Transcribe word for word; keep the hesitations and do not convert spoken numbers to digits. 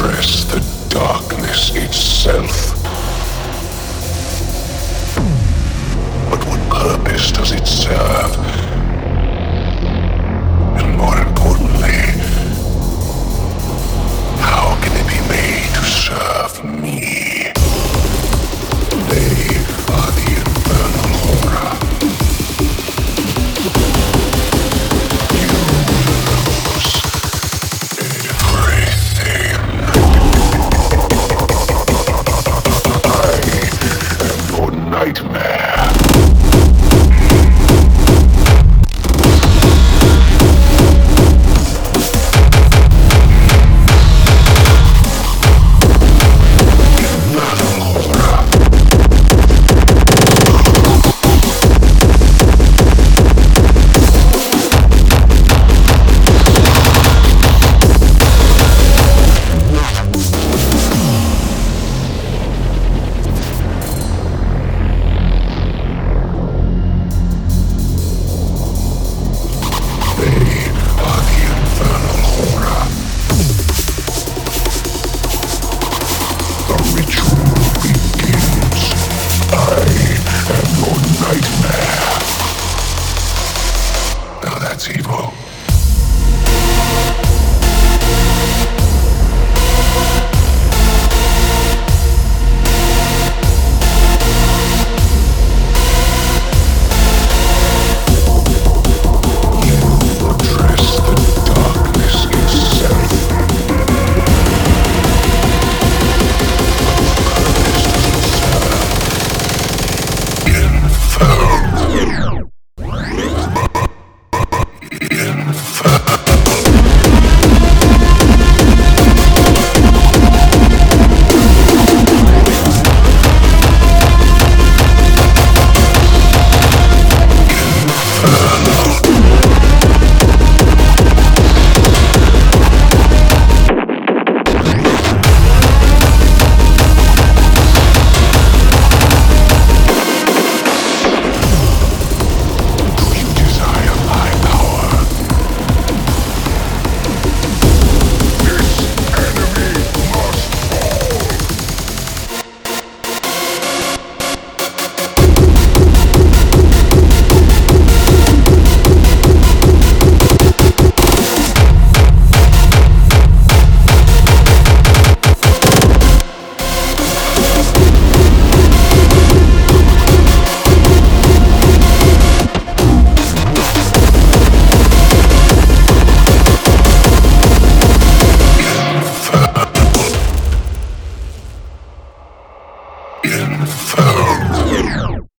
address the darkness itself. But what purpose does it serve? And more importantly, how can it be made to serve me? They are the infernal horror. You lose everything. I am your nightmare. Infernal.